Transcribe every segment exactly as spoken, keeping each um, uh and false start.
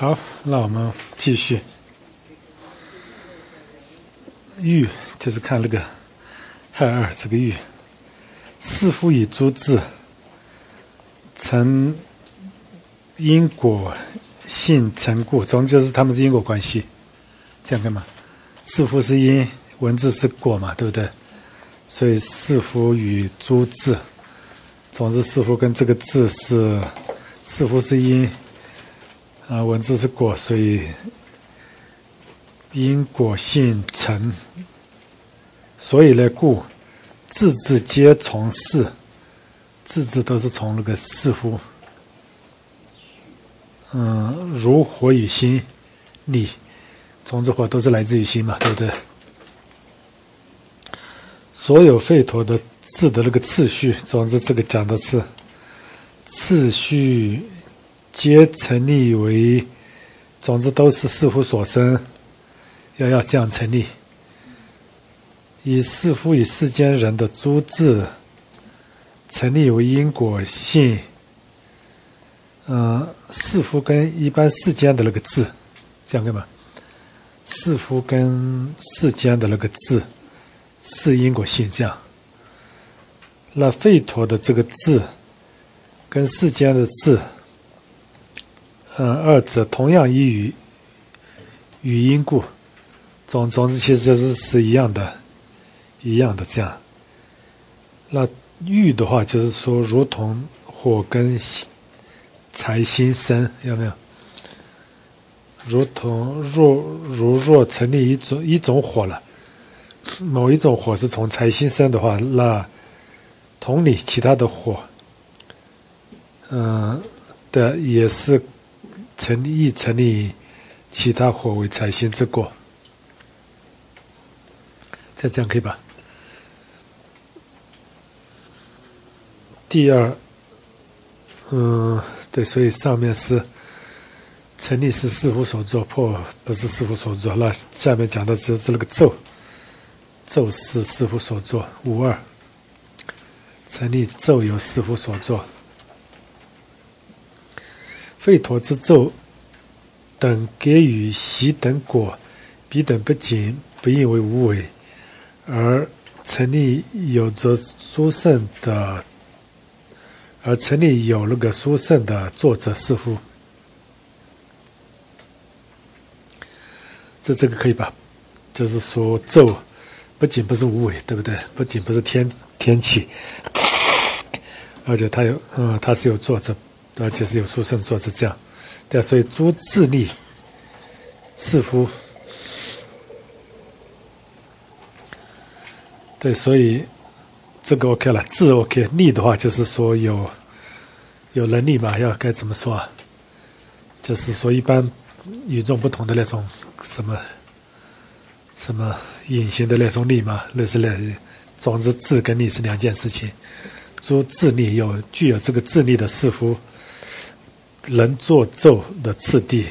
好，那我们继续。欲就是看那个亥二这个欲，弑夫以诸字，成因果性成故，总之就是他们是因果关系。这样干嘛？弑夫是因，文字是果嘛，对不对？所以弑夫与诸字，总之弑夫跟这个字是弑夫是因。啊，文字是果，所以因果性成，所以呢，故字字皆从弑，字字都是从那个弑夫。嗯，如火与心力，总之火都是来自于心嘛，对不对？所有吠陀的字的那个次序，总之这个讲的是次序。皆成立为，总之都是弑夫所生，要要这样成立。以弑夫与世间人的诸字成立为因果性，嗯，弑夫跟一般世间的那个字，这样干嘛？弑夫跟世间的那个字是因果性，这样。那吠陀的这个字跟世间的字。嗯，二者同样依语语因故，总总之其实就是是一样的，一样的这样。那欲的话，就是说如同火跟财心生，有没有？如同若如若成立一种一种火了，某一种火是从财心生的话，那同理其他的火，嗯的也是。成立亦成立其他火为财心之过，再这样可以吧？第二，嗯，对，所以上面是成立是弑夫所作，破不是弑夫所作。那下面讲的只是那个咒，咒是弑夫所作。五二，成立咒由弑夫所作。吠陀之咒等给予习等果，彼等不仅不应为无为，而成立有着殊胜的，而成立有那个殊胜的作者弑夫。这这个可以吧？就是说咒不仅不是无为，对不对？不仅不是天天气，而且它有，嗯，它是有作者。而且是有殊胜作者这样，对，所以诸自利弑夫，对，所以这个 OK 了，自 OK， 利的话就是说有有能力嘛，要该怎么说啊？就是说一般与众不同的那种什么什么隐形的那种力嘛，类似类似，总之自跟利是两件事情。诸自利有具有这个自利的弑夫。能作咒的次第，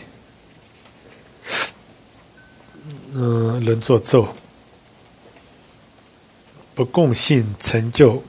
嗯，能作咒，不共性成就，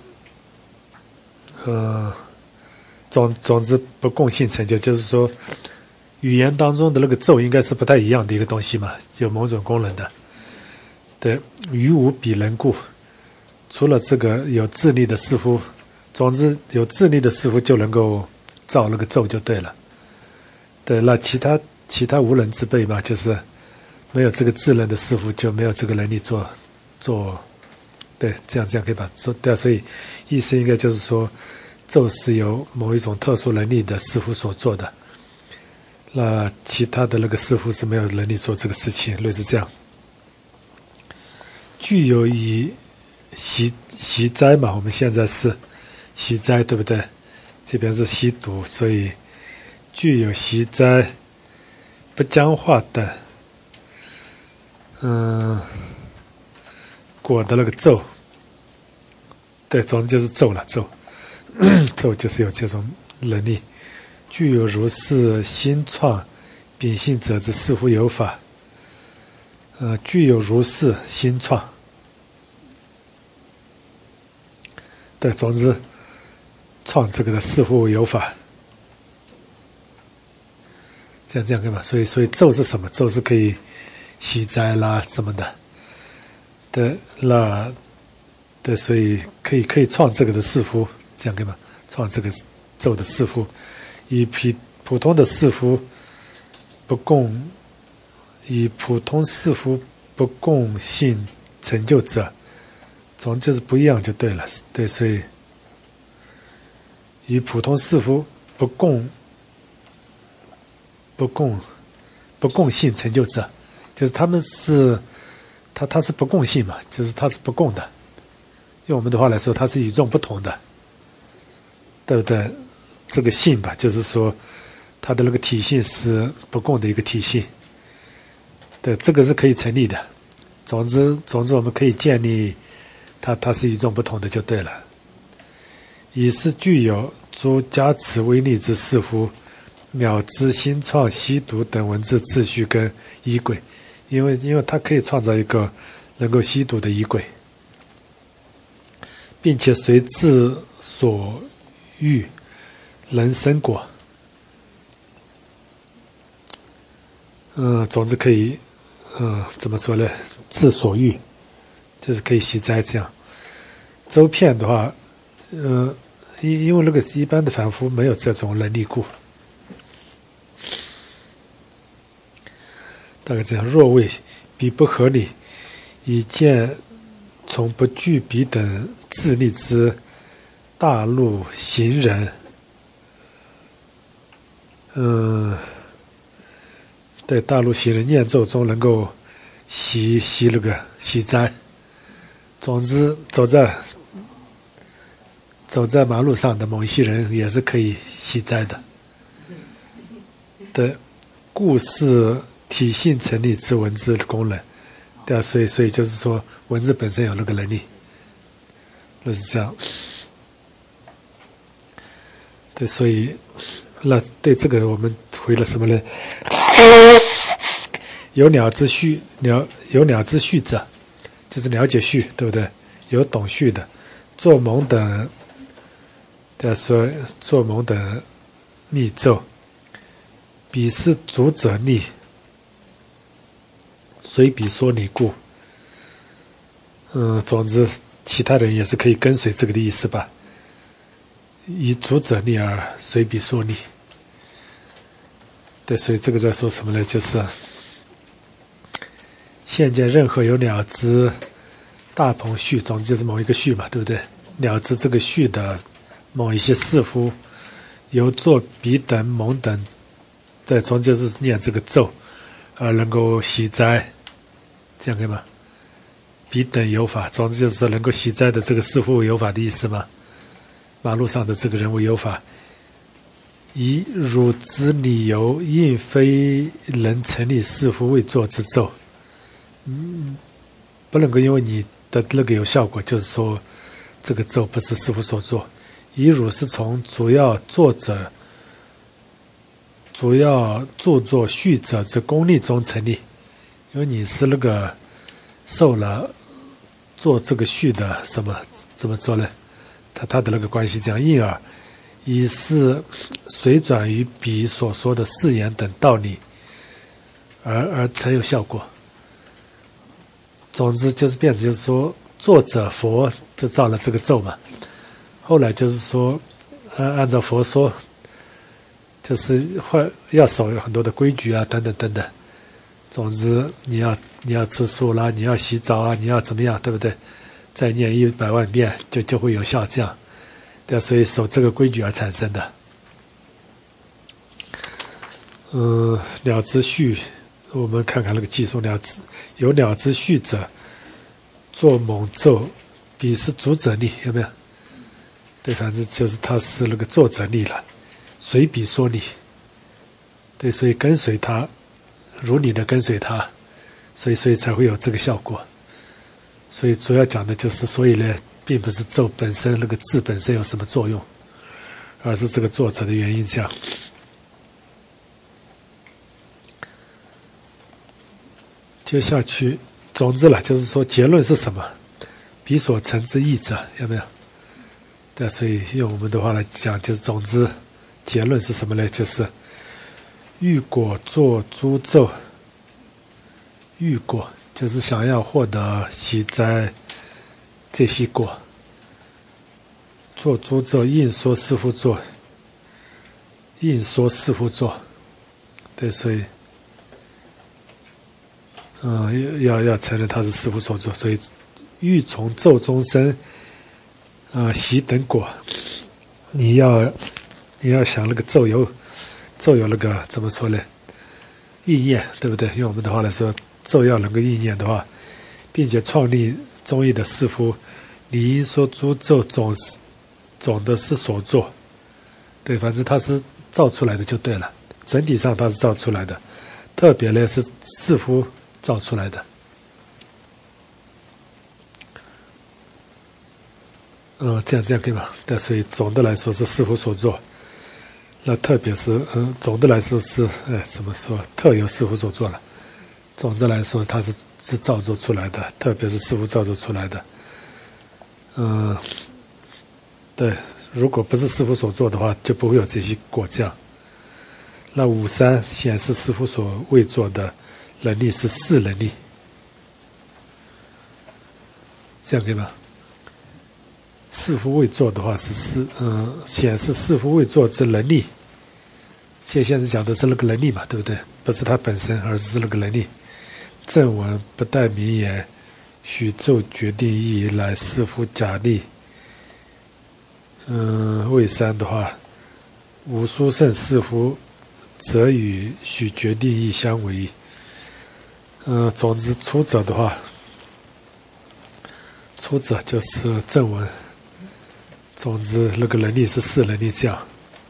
呃，总总之不共性成就，就是说，语言当中的那个咒应该是不太一样的一个东西嘛，有某种功能的。对，于无彼能故，除了这个有智力的弑夫，总之有智力的弑夫就能够。造那个咒就对了，对，那其他其他无能之辈嘛，就是没有这个智能的师傅就没有这个能力做做，对，这样这样可以吧？说对啊，所以意思应该就是说，咒是由某一种特殊能力的师傅所做的，那其他的那个师傅是没有能力做这个事情，类似这样。具有以习习斋嘛，我们现在是习斋，对不对？这边是吸毒，所以具有习斋、不僵化等，嗯，果的那个咒，对，总之就是咒了，咒，咒就是有这种能力，具有如是心创秉性者之弑夫有法，呃，具有如是心创，对，总之。创这个的弑夫有法， 这样这样可以吗？所以所以咒是什么？咒是可以息灾啦什么的的那的，所以可以可以创这个的视符，这样可以吗？创这个咒的视符，以普普通的视符不共，以普通视符不共性成就者，总之就是不一样就对了。对，所以以普通视符不共不共不共性成就者，就是他们是他他是不共性嘛，就是他是不共的。用我们的话来说，它是与众不同的，对不对？这个性吧，就是说它的那个体性是不共的一个体性，对，这个是可以成立的。总之，总之我们可以建立它，它是与众不同的就对了。以是具有诸加持威力之视符，了知新创、吸毒等文字秩序跟仪轨，因为因为它可以创造一个能够吸毒的仪轨。并且随自所欲能生果，嗯，总之可以，嗯，怎么说呢？自所欲，就是可以息灾这样。周遍的话，呃，因因为那个一般的凡夫没有这种能力故，大概这样。若为彼不合理，以见从不具彼等智力之大陆行人，嗯，对，大陆行人念咒中能够习习那个习灾。总之，走在走在马路上的某一些人也是可以习灾的。对，故是体性成立之文字的功能。对啊，所以所以就是说，文字本身有那个能力，就是这样。对，所以那对这个我们回了什么呢？有鸟之序，鸟有鸟之序者，就是了解序，对不对？有懂序的，做蒙等，对啊，说做蒙等密咒，彼是主者逆。随彼说理故，嗯，总之，其他人也是可以跟随这个的意思吧。以主者逆而随彼说理。对，所以这个在说什么呢？就是现见任何有了知大鹏序，总之就是某一个序嘛，对不对？了知这个序的某一些士夫，由做彼等蒙等，对，总之就是念这个咒，而能够息灾。这样可以吗？彼等有法，总之就是说能够息灾的这个师父有法的意思吗？马路上的这个人物有法，以汝之理由，应非能成立师父未作之咒，嗯，不能够因为你的那个有效果，就是说这个咒不是师父所做。以汝是从主要作者、主要著作序者之功力中成立。因为你是那个受了做这个序的什么怎么说呢？他他的那个关系这样，因而以是随转于彼所说的誓言等道理，而而才有效果。总之就是变成就是说，作者佛就造了这个咒嘛，后来就是说，按按照佛说，就是会要守很多的规矩啊，等等等等。总之，你要你要吃素啦，你要洗澡啊，你要怎么样，对不对？再念一百万遍，就就会有效，这样，对，所以守这个规矩而产生的。嗯，了知序，我们看看那个记述，了知有了知序者，做猛咒，彼是主者力，有没有？对，反正就是他是那个作者力了，随彼说理。对，所以跟随他。如理的跟随他，所以所以才会有这个效果。所以主要讲的就是，所以呢，并不是咒本身那个字本身有什么作用，而是这个作者的原因这样。接下去，总之了，就是说结论是什么？彼所成之义者，有没有？对，所以用我们的话来讲，就是总之结论是什么呢？就是欲果作诸咒，欲果就是想要获得喜哉这些果。做诸咒，应说师父做，应说师父做，对，所以，嗯，要要承认他是师父所做，所以欲从咒中生，啊，喜等果，你要你要想那个咒有咒有那个怎么说呢？应验，对不对？用我们的话来说，咒要能够应验的话，并且创立宗义的师父，你应说诸咒总是。总的是所做，对，反正它是造出来的就对了。整体上它是造出来的，特别呢是师父造出来的。嗯，这样这样可以吗？对，所以总的来说是师父所做。那特别是嗯，总的来说是哎怎么说？特由师父所做了。总的来说，它是是造作出来的，特别是师父造作出来的。嗯。对，如果不是师父所做的话，就不会有这些果酱。那五三显示师父所未做的能力是四能力，这样可以吗？师父未做的话是四，嗯，显示师父未做之能力。现现在讲的是那个能力嘛，对不对？不是他本身，而是那个能力。正文不待名言，许咒决定意义来师父假立。嗯，未三的话，无殊胜师父则与许决定义相违。嗯，总之出者的话，出者就是正文。总之那个能力是四能力这样。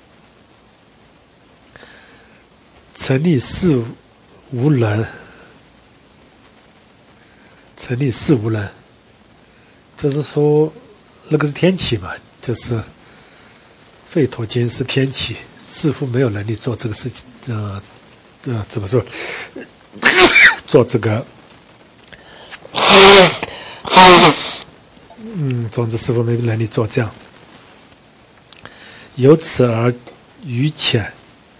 成立四无能，成立四无能，就是说那个是天启嘛。就是吠陀经是天启，师父没有能力做这个事情，呃，呃，怎么说？做这个，嗯，总之师父没能力做这样，由此而愚浅，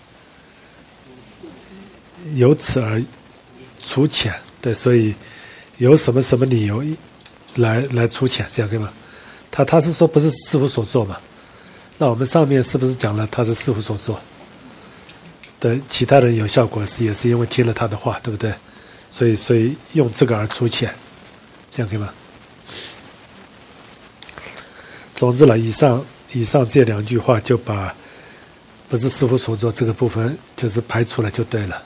由此而除浅，对，所以有什么什么理由来来除浅，这样可以吗？他他是说不是师父所做嘛？那我们上面是不是讲了他是师父所做？对，其他人有效果是也是因为听了他的话，对不对？所以所以用这个而出现，这样可以吗？总之了，以上以上这两句话就把不是师父所做这个部分就是排除了就对了，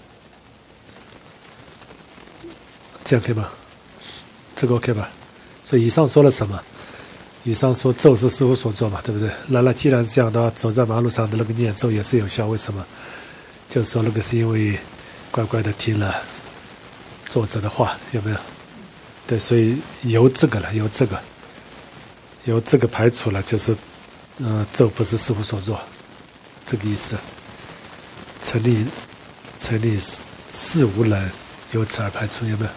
这样可以吗？这个 OK 吧？所以以上说了什么？以上说咒是师父所做嘛，对不对？那那既然是这样的话，走在马路上的那个念咒也是有效，为什么？就是说那个是因为乖乖的听了作者的话，有没有？对，所以由这个了，由这个，由这个排除了，就是呃，咒不是师父所做，这个意思。成立成立四无能，由此而排除，有没有？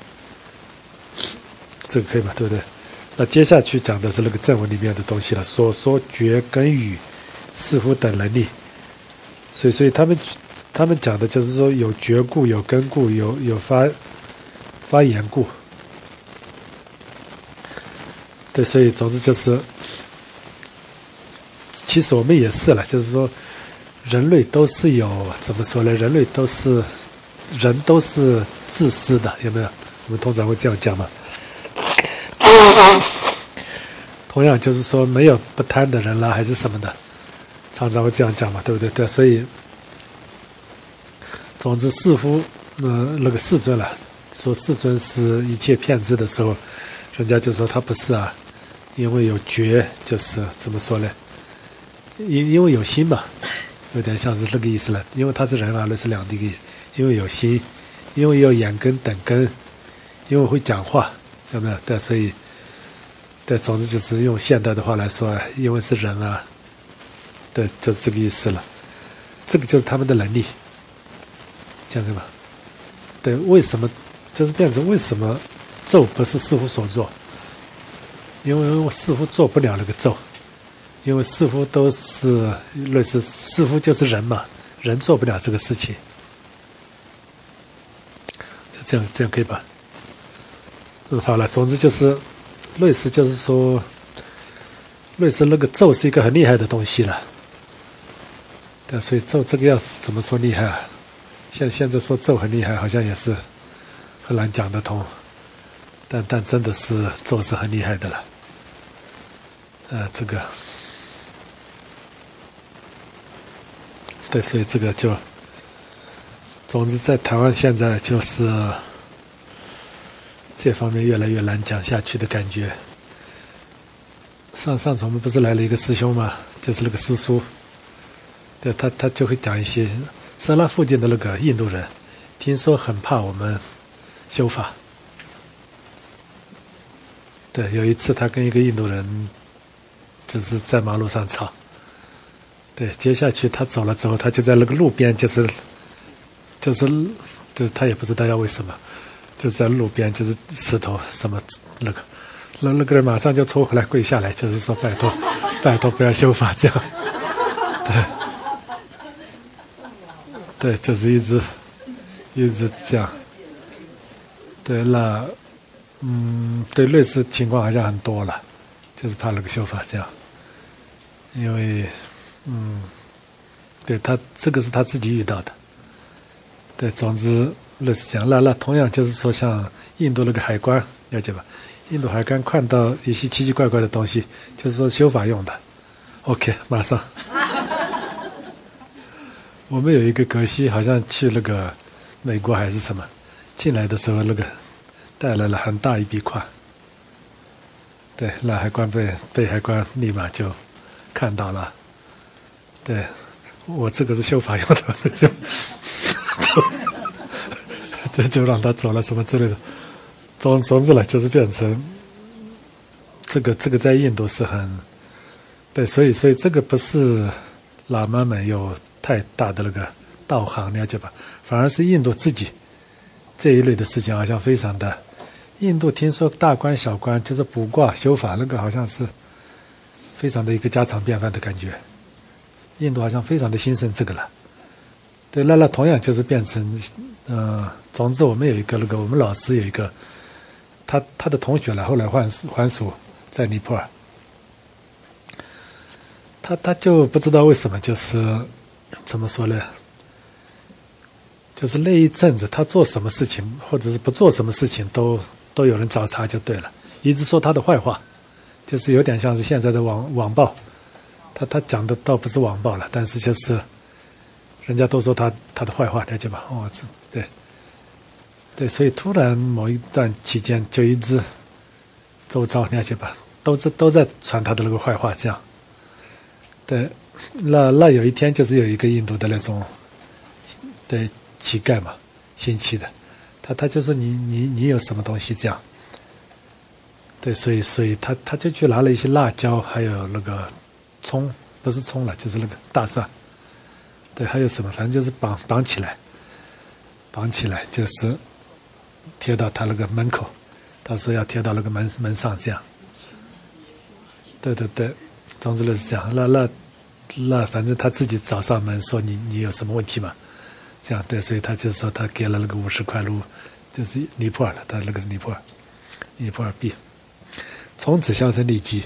这个可以吧？对不对？那接下去讲的是那个正文里面的东西了，所说觉根语师父等能力，所以所以他们他们讲的就是说有觉故、有根故、有有发发言故，对，所以总之就是，其实我们也是了，就是说人类都是有怎么说呢？人类都是人都是自私的，有没有？我们通常会这样讲嘛。同样就是说没有不贪的人啦，还是什么的，常常会这样讲嘛，对不对？对，所以总之师父呃那个世尊了，说世尊是一切骗子的时候，人家就说他不是啊，因为有觉，就是怎么说呢？因因为有心嘛，有点像是这个意思了。因为他是人啊，那是两个意思。因为有心，因为有眼根等根，因为会讲话，有没有？对，所以。对，总之就是用现代的话来说，因为是人啊，对，就是这个意思了。这个就是他们的能力，这样对吧？对，为什么就是变成为什么咒不是师父所做？因为我师父做不了那个咒，因为师父都是类似师父就是人嘛，人做不了这个事情， 这样这样可以吧？嗯，好了，总之就是类似，就是说类似那个咒是一个很厉害的东西了。对，所以咒这个要怎么说厉害啊？现现在说咒很厉害，好像也是很难讲得通。但但真的是咒是很厉害的了。呃，这个，对，所以这个就，总之在台湾现在就是这方面越来越难讲下去的感觉。上上次我们不是来了一个师兄嘛，就是那个师叔。对，他他就会讲一些色拉附近的那个印度人，听说很怕我们修法。对，有一次他跟一个印度人就是在马路上吵。对，接下去他走了之后，他就在那个路边，就是就是就是他也不知道要为什么，就在路边就是石头什么那个，那那个人马上就抽回来跪下来，就是说拜托拜托不要修法这样。对。对，就是一直一直这样。对，那嗯，对，类似情况好像很多了，就是怕那个修法这样。因为嗯，对他这个是他自己遇到的。对，总之类似这样。那那同样就是说，像印度那个海关，了解吧？印度海关看到一些奇奇怪怪的东西，就是说修法用的。OK， 马上。我们有一个格西，好像去那个美国还是什么，进来的时候那个带来了很大一笔款。对，那海关被被海关立马就看到了。对，我这个是修法用的，就就就就让他走了什么之类的。总总之了，就是变成这个这个在印度是很对，所以所以这个不是喇嘛们有太大的那个道行，了解吧？反而是印度自己这一类的事情好像非常的。印度听说大官小官就是卜卦修法，那个好像是非常的一个家常便饭的感觉。印度好像非常的兴盛这个了。对，那那同样就是变成，呃，总之我们有一个那个我们老师有一个，他他的同学了，后来还还俗在尼泊尔。他他就不知道为什么，就是怎么说呢？就是那一阵子他做什么事情，或者是不做什么事情，都都有人找茬就对了，一直说他的坏话，就是有点像是现在的网网暴。他他讲的倒不是网暴了，但是就是人家都说他他的坏话，了解吧？哦，这对对，所以突然某一段期间就一直周遭，了解吧？都是都在传他的那个坏话，这样。对，那那有一天就是有一个印度的那种对乞丐嘛，新起的，他他就说你你你有什么东西这样？对，所以所以他他就去拿了一些辣椒，还有那个葱，不是葱了，就是那个大蒜。对，还有什么，反正就是绑绑起来，绑起来就是贴到他那个门口，他说要贴到那个门门上这样。对对对。总之是这样，那那那反正他自己找上门说你你有什么问题吗？这样对，所以他就说他给了那个五十块卢，就是尼泊尔的，他那个是尼泊尔，尼泊尔币，从此销声匿迹。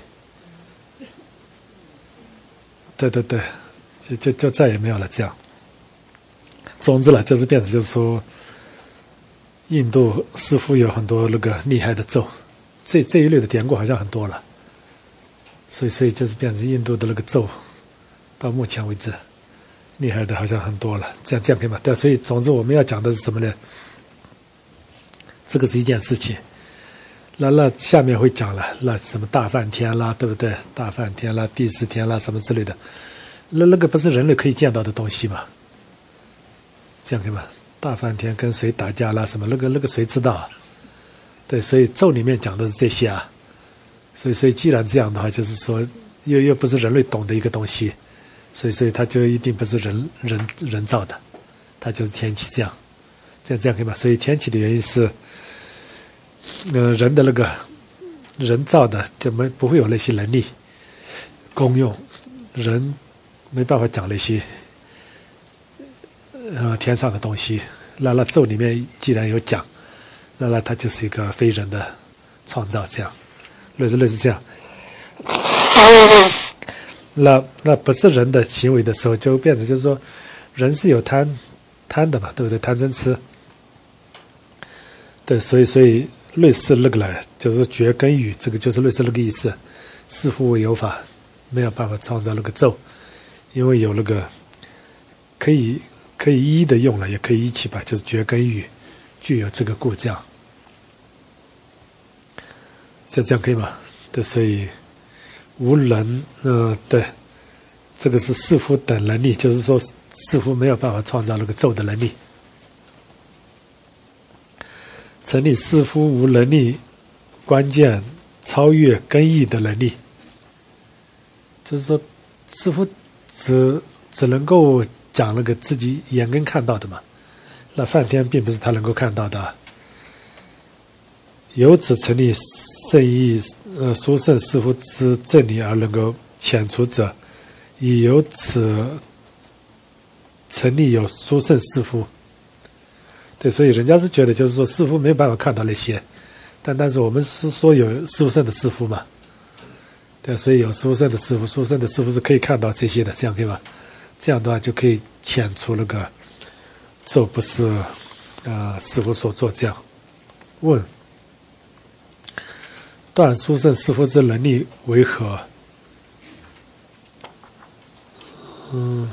对对对，就就就再也没有了这样。总之了，就是变成就是说，印度似乎有很多那个厉害的咒，这这一类的典故好像很多了。所以，所以就是变成印度的那个咒，到目前为止，厉害的好像很多了。这样这样可以吗？对，所以总之我们要讲的是什么呢？这个是一件事情。那那下面会讲了，那什么大梵天啦，对不对？大梵天啦、第十天啦，什么之类的，那那个不是人类可以见到的东西吗？这样可以吗？大梵天跟谁打架啦？什么那个那个谁知道啊？对，所以咒里面讲的是这些啊。所以，所以既然这样的话，就是说，又又不是人类懂的一个东西，所以，所以它就一定不是人人人造的，它就是天气这样，这样这样可以吗？所以天气的原因是，呃，人的那个人造的就没不会有那些能力功用，人没办法讲那些呃天上的东西。那那咒里面既然有讲， 那那它就是一个非人的创造，这样类似类似这样。那那不是人的行为的时候，就变成就是说，人是有贪贪的嘛，对不对？贪嗔痴。对，所以所以类似那个来，就是觉跟语，这个就是类似那个意思。似乎为有法，没有办法创造那个咒，因为有那个可以可以一的用了，也可以一起吧，就是觉跟语具有这个故障。这这样可以吗？对，所以无能，呃，对，这个是似乎等能力，就是说似乎没有办法创造那个咒的能力。成立似乎无能力，关键超越根义的能力，就是说似乎只只能够讲那个自己眼根看到的嘛，那梵天并不是他能够看到的。由此成立圣义，呃，殊胜似乎之正理而能够遣除者，以由此成立有殊胜似乎。对，所以人家是觉得就是说似乎没有办法看到那些，但但是我们是说有殊胜的似乎嘛，对，所以有殊胜的似乎，殊胜的似乎是可以看到这些的，这样可以吧？这样的话就可以遣除那个咒不是啊、呃、似乎所做这样。问：断殊胜似乎之能力为何？嗯。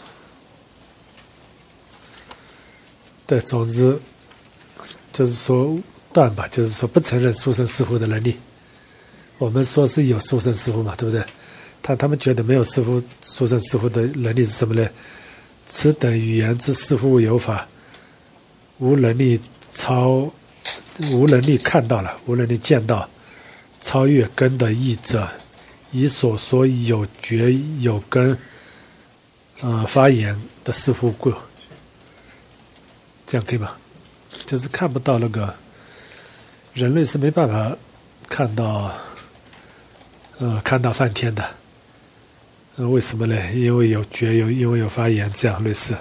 对，总之就是说断吧，就是说不承认殊胜似乎的能力。我们说是有殊胜似乎嘛，对不对？他他们觉得没有似乎殊胜似乎的能力是什么呢？此等语言之似乎有法，无能力超，无能力看到了，无能力见到，超越根的义者，以所说有觉有根，呃，发言的似乎故。这样可以吗？就是看不到那个人类是没办法看到，呃，看到梵天的。呃，为什么呢？因为有觉有，因为有发言，这样类似，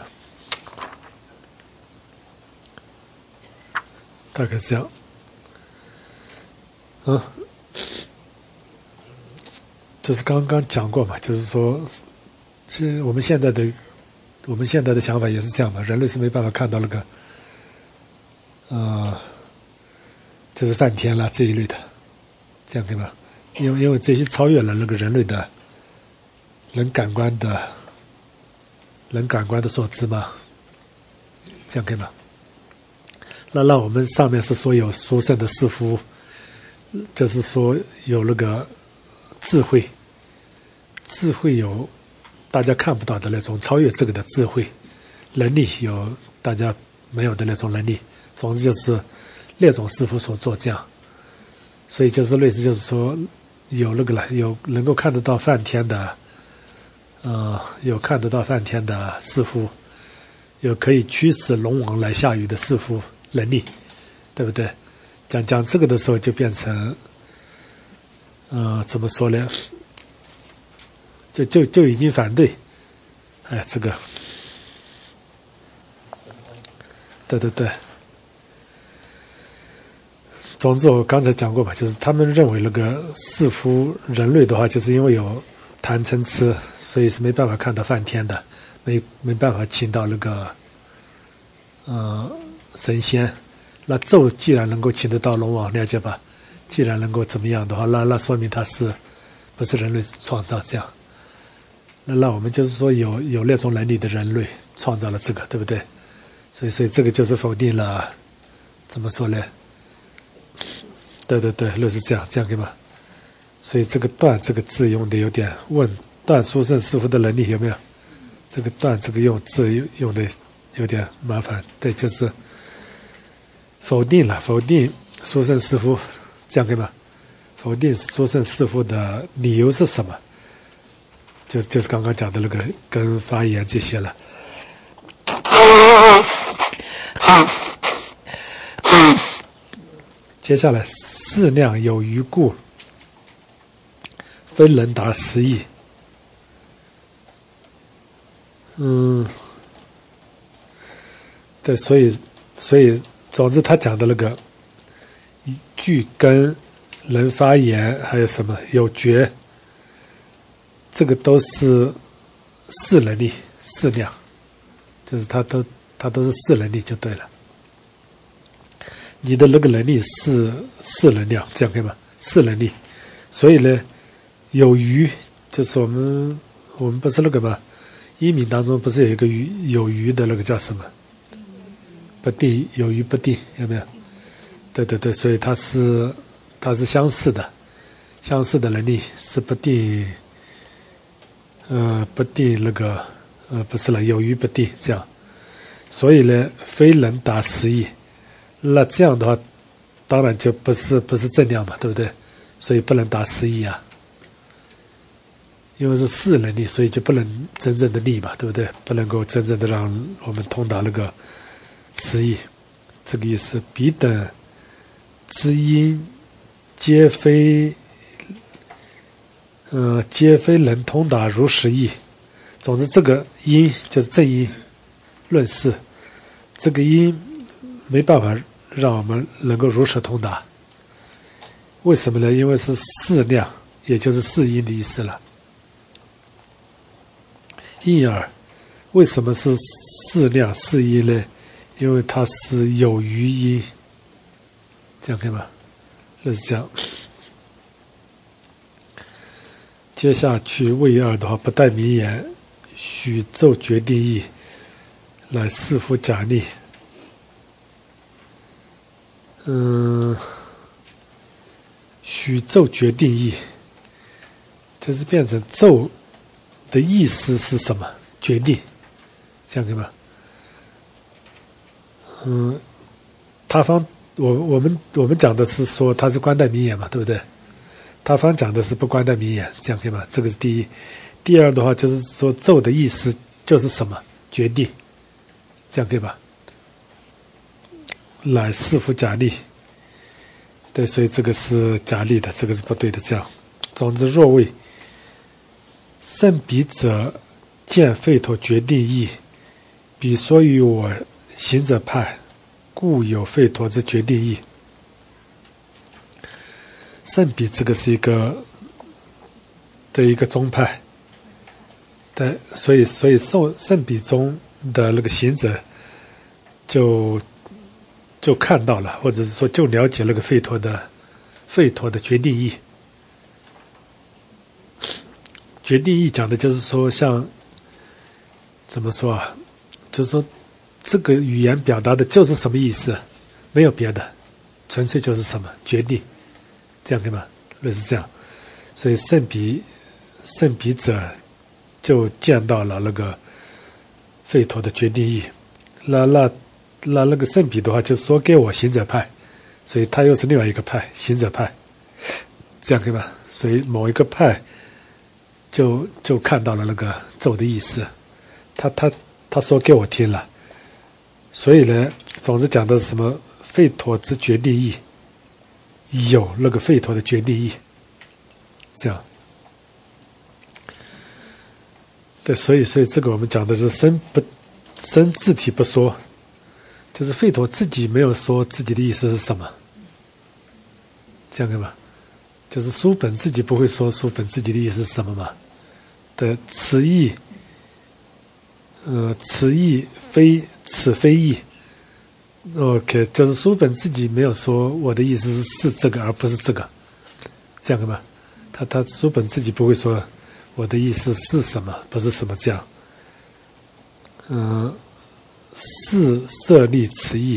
大概是这样。嗯，就是刚刚讲过嘛，就是说，是我们现在的我们现在的想法也是这样嘛，人类是没办法看到那个。呃，就是梵天啦这一类的，这样可以吗？因为因为这些超越了那个人类的人感官的人感官的所知嘛，这样可以吗？那那我们上面是说有殊胜的似乎，就是说有那个智慧，智慧有大家看不到的那种超越这个的智慧能力，有大家没有的那种能力。总之就是那种似乎所做这样，所以就是类似就是说有那个了，有能够看得到梵天的，呃，有看得到梵天的似乎，有可以驱使龙王来下雨的似乎能力，对不对？讲讲这个的时候就变成，呃，怎么说呢？就就就已经反对，哎，这个，对对对。总之，我刚才讲过吧，就是他们认为那个似乎人类的话，就是因为有贪嗔痴，所以是没办法看到梵天的，没没办法请到那个呃神仙。那咒既然能够请得到龙王，了解吧？既然能够怎么样的话，那那说明他是不是人类创造这样？那那我们就是说有有那种能力的人类创造了这个，对不对？所以所以这个就是否定了，怎么说呢？对对对，类似这样，这样可以吗？所以这个断这个字用的有点问，断殊胜似乎的能力有没有？这个断这个用字用的有点麻烦，对，就是否定了，否定殊胜似乎，这样可以吗？否定殊胜似乎的理由是什么？就就是刚刚讲的那个跟发言这些了。接下来适量有余故，非能达实义。嗯，对，所以所以总之他讲的那个具根，能发言，还有什么有觉，这个都是四能力、四量，就是它都它都是四能力就对了。你的那个能力是四能量，这样可以吗？四能力，所以呢，有余就是我们我们不是那个嘛，一名当中不是有一个余有余的那个叫什么？不定，有余不定，有没有？对对对，所以它是它是相似的，相似的能力是不定，呃，不定那个呃不是了，有余不定这样，所以呢，非能达十亿。那这样的话，当然就不是不是正量嘛，对不对？所以不能达十亿啊，因为是四能力，所以就不能真正的力嘛，对不对？不能够真正的让我们通达那个十亿，这个意思。彼等之因，皆非，呃，皆非能通达如十亿。总之，这个因就是正因论事，这个因没办法让我们能够如实通达。为什么呢？因为是四量，也就是四因的意思了。因而，为什么是四量四因呢？因为它是有余因，这样可以吗？就是这样。接下去谓二的话，不待名言，许奏决定义，乃四夫假立。嗯，许奏决定义，这是变成奏的意思是什么？决定，这样可以吗？嗯，他方我我们我们讲的是说他是官带名言嘛，对不对？他方讲的是不官带名言，这样可以吗？这个是第一。第二的话就是说奏的意思就是什么？决定，这样可以吧？乃四夫假立，对，所以这个是假立的，这个是不对的。这样，总之，若谓圣彼者见吠陀决定义，彼说于我行者派，故有吠陀之决定义。圣彼这个是一个的一个宗派，对，所以所以受圣彼宗的那个行者就。就看到了，或者是说就了解那个吠陀的吠陀的决定义。决定义讲的就是说，像怎么说啊？就是说这个语言表达的就是什么意思，没有别的，纯粹就是什么决定，这样对吗？类似这样。所以圣彼圣彼者就见到了那个吠陀的决定义，那那。那那个圣彼的话，就是说给我行者派，所以他又是另外一个派，行者派，这样可以吧？所以某一个派就就看到了那个咒的意思，他他他说给我听了，所以呢，总之讲的是什么吠陀之决定义，有那个吠陀的决定义，这样。对，所以所以这个我们讲的是生不生字体不说。就是吠陀自己没有说自己的意思是什么，这样对吧？就是书本自己不会说书本自己的意思是什么嘛？的此意，呃，此意非此非意。OK， 就是书本自己没有说我的意思是是这个而不是这个，这样对吧？他他书本自己不会说我的意思是什么，不是什么这样。嗯、呃。是设立此意，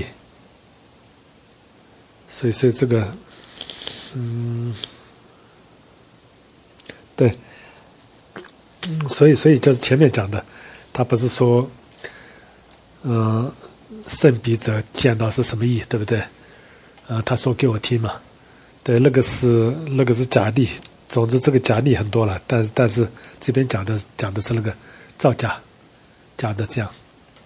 所以所以这个，嗯，对，嗯，所以所以就是前面讲的，他不是说，呃，圣彼者见到是什么意，对不对？呃，他说给我听嘛，对，那个是那个是假立，总之这个假立很多了，但是但是这边讲的讲的是那个造假，讲的这样。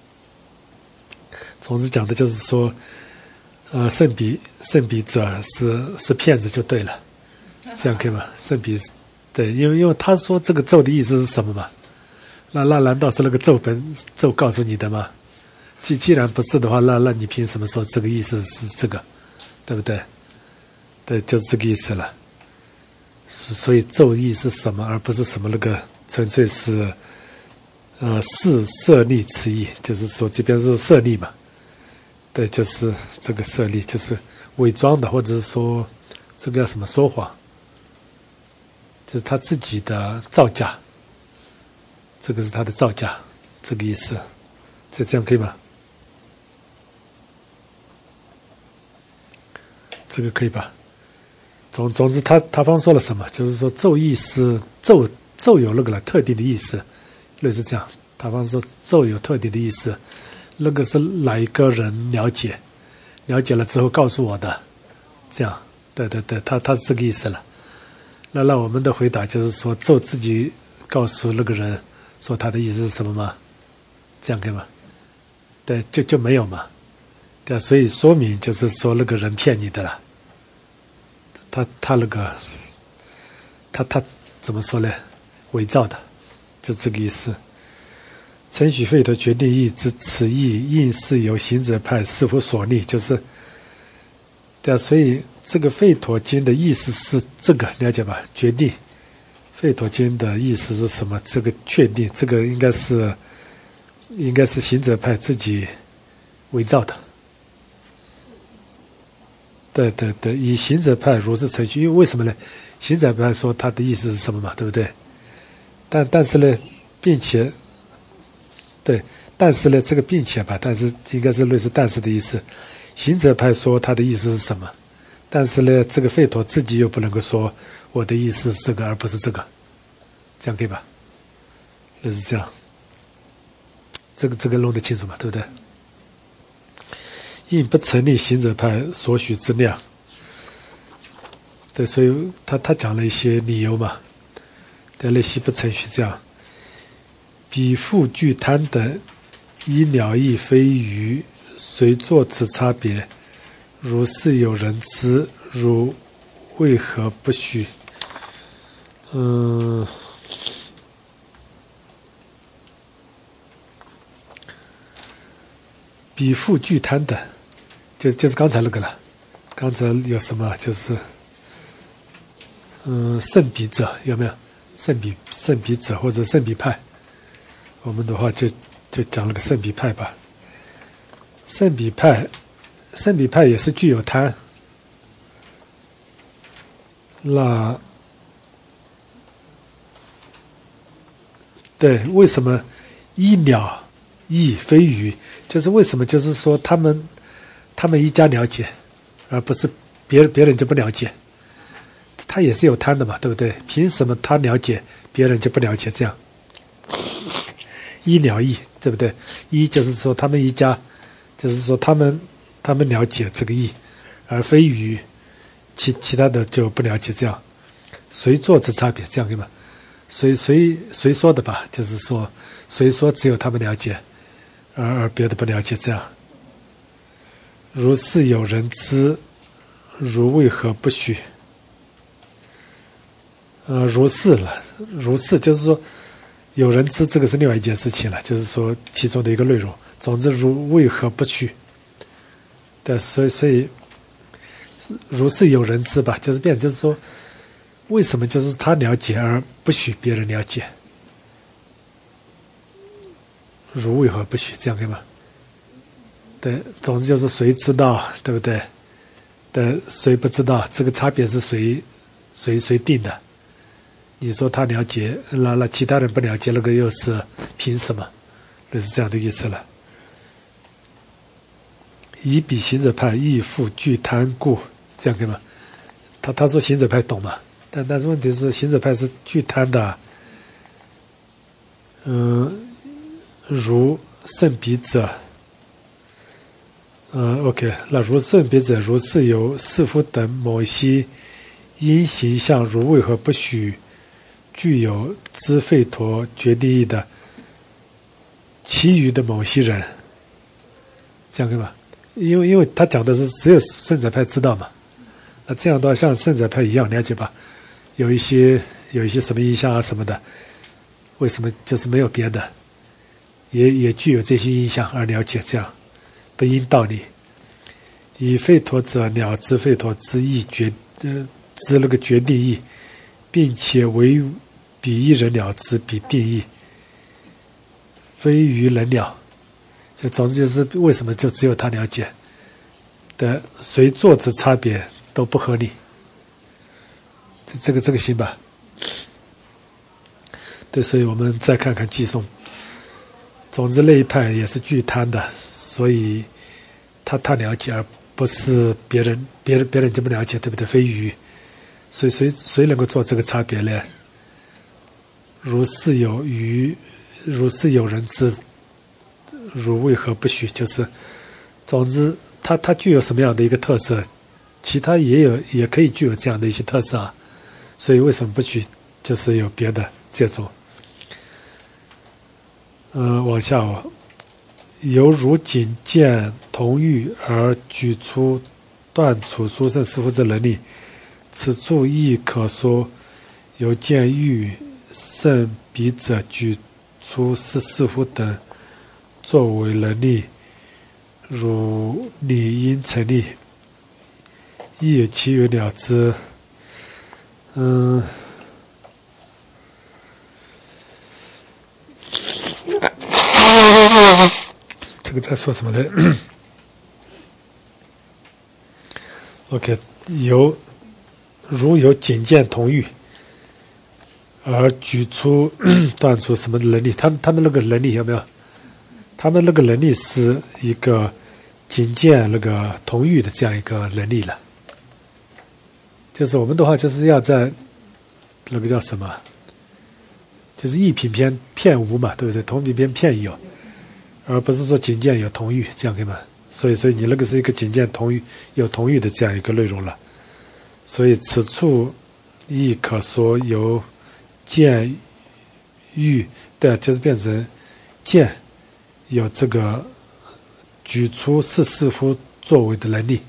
总之讲的就是说，呃，圣彼圣彼者是是骗子就对了，这样可以吗？圣彼，对，因为因为他说这个咒的意思是什么嘛？那那难道是那个咒本咒告诉你的吗？既既然不是的话，那那你凭什么说这个意思是这个，对不对？ 对，就是这个意思了。所以咒意是什么，而不是什么那个纯粹是呃是设立之意，就是说这边是设立嘛。对，就是这个设立，就是伪装的，或者是说这个叫什么说谎，就是他自己的造假，这个是他的造假，这个意思，这这样可以吗？这个可以吧？总总之他，他他方说了什么？就是说咒意是咒咒有那个了特定的意思，类似这样。他方说咒有特定的意思。那个是哪一个人了解，了解了之后告诉我的，这样，对对对，他他是这个意思了。那那我们的回答就是说，咒自己告诉那个人说他的意思是什么吗？这样可以吗？对，就就没有嘛，对，所以说明就是说那个人骗你的了。他他那个，他他怎么说呢？伪造的，就这个意思。承许吠陀决定义之此义，应是由行者派师傅所立，就是对啊。所以这个吠陀经的意思是这个，了解吧？决定吠陀经的意思是什么？这个确定，这个应该是应该是行者派自己伪造的。对对对，以行者派如是程序，因为为什么呢？行者派说他的意思是什么嘛，对不对？但但是呢，并且。对，但是呢，这个并且吧，但是应该是类似但是的意思。行者派说他的意思是什么？但是呢，这个吠陀自己又不能够说我的意思是这个，而不是这个，这样可以吧？就是这样，这个这个弄得清楚嘛，对不对？应不成立行者派所许之量。对，所以他他讲了一些理由嘛，对，类似不程序这样。彼复具贪等，依鸟意非鱼，随作此差别？如是有人知，如为何不许？嗯，彼复具贪等，就就是刚才那个了。刚才有什么？就是嗯，圣彼者有没有？圣彼圣彼者或者圣彼派？我们的话就就讲了个圣彼派吧。圣彼派，圣彼派也是具有贪。那对，为什么依鸟意非鱼？就是为什么？就是说他们他们一家了解，而不是别别人就不了解。他也是有贪的嘛，对不对？凭什么他了解，别人就不了解？这样。依鸟意，对不对？依就是说他们一家，就是说他们他们了解这个意，而非鱼，其其他的就不了解。这样，谁做这差别？这样对吗？谁谁谁说的吧？就是说，谁说只有他们了解，而而别的不了解？这样，如是有人知，如为何不许？呃，如是了，如是就是说。有人知，这个是另外一件事情了，就是说其中的一个内容。总之，如为何不许？对，所以所以如是有人知吧，就是变，就是说，为什么就是他了解而不许别人了解？如为何不许？这样可以吗？对，总之就是谁知道，对不对？对，谁不知道？这个差别是谁谁谁定的？你说他了解，那那其他人不了解，那个又是凭什么？就是这样的意思了。以彼行者派亦复具贪故，这样可以吗？他他说行者派懂嘛，但但是问题是行者派是具贪的。嗯，如圣彼者，嗯 ，OK， 那如圣彼者，如是有士夫等某些因形象，如为何不许？具有知吠陀决定义的其余的某些人，这样可以吗？因为因为他讲的是只有圣者派知道嘛，那这样的话像圣者派一样了解吧？有一些有一些什么印象啊什么的，为什么就是没有别的，也也具有这些印象而了解，这样不因道理。以吠陀者了知吠陀之意决呃，知那个决定义，并且为彼一人了之，彼定义，非于人了。就总之就是为什么就只有他了解的，随作之差别都不合理。这这个这个行吧？对，所以我们再看看寄送。总之那一派也是具贪的，所以他他了解，而不是别人别人别人就不了解，对不对？非愚，所以谁谁能够做这个差别呢？如是有愚，如是有人知，如为何不许？就是总之它它具有什么样的一个特色，其他也有也可以具有这样的一些特色啊，所以为什么不许？就是有别的这种。呃，往下哦，犹如仅见同欲而举出断除殊胜似乎之能力，此处亦可说由见欲胜彼者举出是似乎等作为能力，如理应成立，亦有其有了之。嗯。这个在说什么呢？OK， 有如有仅见同欲而举出断出什么能力？他们他们那个能力有没有？他们那个能力是一个仅见那个同欲的这样一个能力了。就是我们的话，就是要在那个叫什么？就是一品偏片无嘛，对不对？同品偏片有。而不是说仅见有同欲，这样可以吗？所以，所以你那个是一个仅见同欲有同欲的这样一个内容了。所以此处亦可说由见欲，对，就是变成见有这个举出是似乎作为的能力，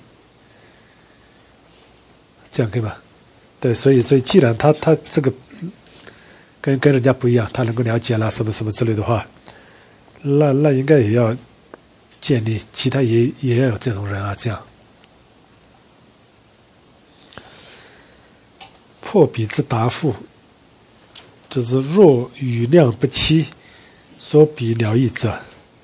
这样可以吗？对，所以，所以既然他他这个跟跟人家不一样，他能够了解了什么什么之类的话。那那应该也要建立，其他也也要有这种人啊，这样破彼之答复，就是若语量不齐，说彼了义者，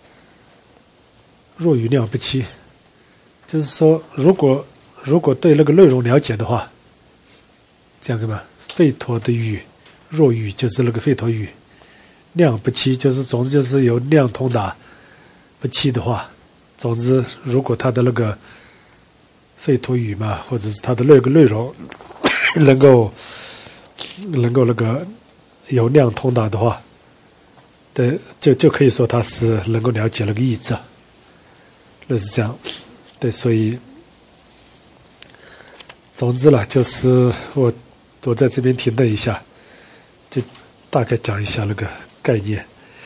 若语量不齐，就是说，如果如果对那个内容了解的话，这样对吧？吠陀的语，若语就是那个吠陀语。量不齐，就是总之就是有量通达不齐的话，总之如果他的那个吠陀语嘛，或者是他的那个内容能够能够那个有量通达的话，对，就就可以说他是能够了解那个意志，类似这样。对，所以总之了，就是我我在这边停顿一下，就大概讲一下那个概念，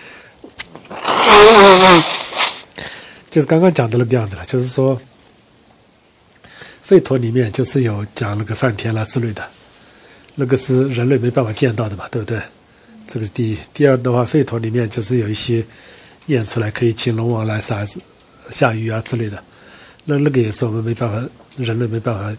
就是刚刚讲的那个样子了，就是说吠陀里面就是有讲那个梵天啦之类的，那个是人类没办法见到的嘛，对不对？这个是第一。第二的话，吠陀里面就是有一些验出来可以请龙王来撒下雨啊之类的，那那个也是我们没办法，人类没办法，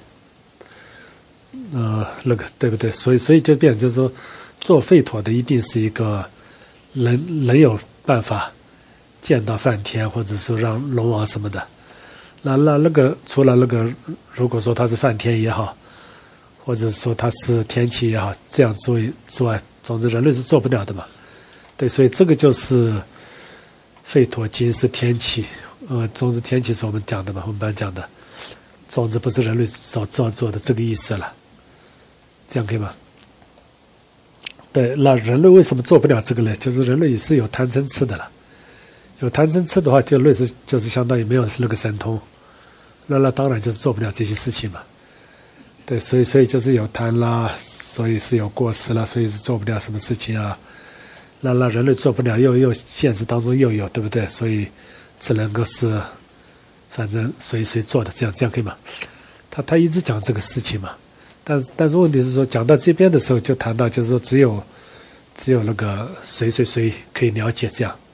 呃，那个对不对？所以所以就变成就是说，做吠陀的一定是一个能能有办法见到梵天，或者说让龙王什么的。那那那个除了那个，如果说他是梵天也好，或者说他是天气也好，这样之外之外，总之人类是做不了的嘛。对，所以这个就是吠陀经是天气，呃，总之天气是我们讲的嘛，我们班讲的，总之不是人类所造作的这个意思了，这样可以吗？对，那人类为什么做不了这个呢？就是人类也是有贪嗔痴的了，有贪嗔痴的话，就类似就是相当于没有那个神通，那那当然就是做不了这些事情嘛。对，所以所以就是有贪啦，所以是有过失啦，所以是做不了什么事情啊。那那人类做不了，又又现实当中又有，对不对？所以只能够是反正随随做的，这样这样可以吗？他他一直讲这个事情嘛。但但是问题是说，讲到这边的时候，就谈到就是说，只有只有那个谁谁谁可以了解这样，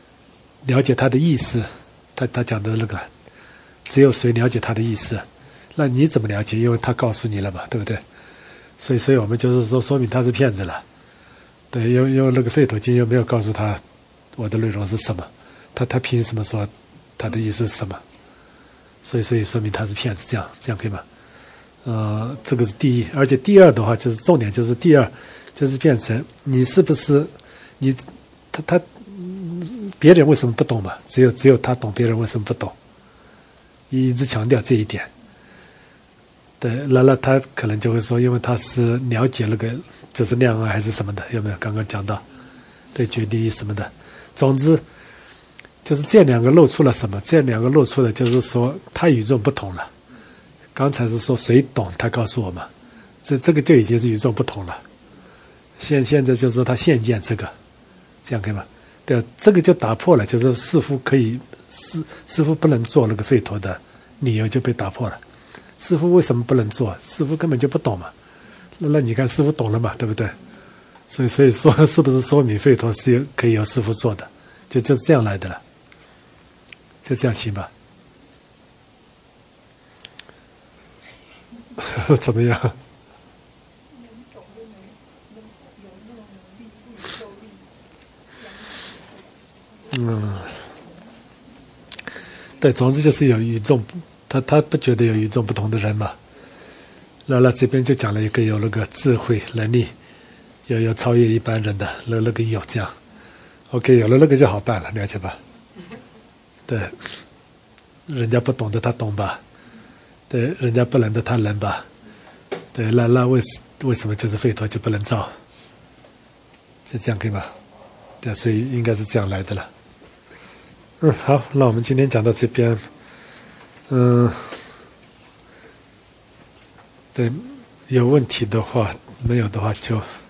了解他的意思。他他讲的那个，只有谁了解他的意思， 那你怎么了解？因为他告诉你了嘛，对不对？所以，所以我们就是说，说明他是骗子了。对，因为因为那个吠陀经又没有告诉他我的内容是什么，他他凭什么说他的意思是什么？所以，所以说明他是骗子，这样这样可以吗？呃，这个是第一，而且第二的话就是重点，就是第二就是变成你是不是你他他别人为什么不懂嘛？只有只有他懂，别人为什么不懂？一直强调这一点。对，那那他可能就会说，因为他是了解那个就是量啊还是什么的，有没有？刚刚讲到对决定什么的，总之就是这两个露出了什么？这两个露出的就是说他与众不同了。刚才是说谁懂，他告诉我们，这这个就已经是与众不同了。现现在就是说他现见这个，这样可以吗？对，这个就打破了，就是似乎可以似似乎不能做那个吠陀的理由就被打破了。师父为什么不能做？师父根本就不懂嘛。那那你看师父懂了嘛，对不对？所以所以说是不是说明吠陀是有可以由师父做的？就就是这样来的了。就这样行吧？怎么样？嗯，对，总之就是有与众，他他不觉得有与众不同的人嘛。那那这边就讲了一个有那个智慧能力，有有超越一般人的那那个有这样 ，OK， 有了那个就好办了，了解吧？对，人家不懂的他懂吧？对，人家不能的他能吧？对，那那为为什么就是吠陀就不能造？是这样可以吧？对，所以应该是这样来的了。嗯，好，那我们今天讲到这边，嗯，对，有问题的话，没有的话就。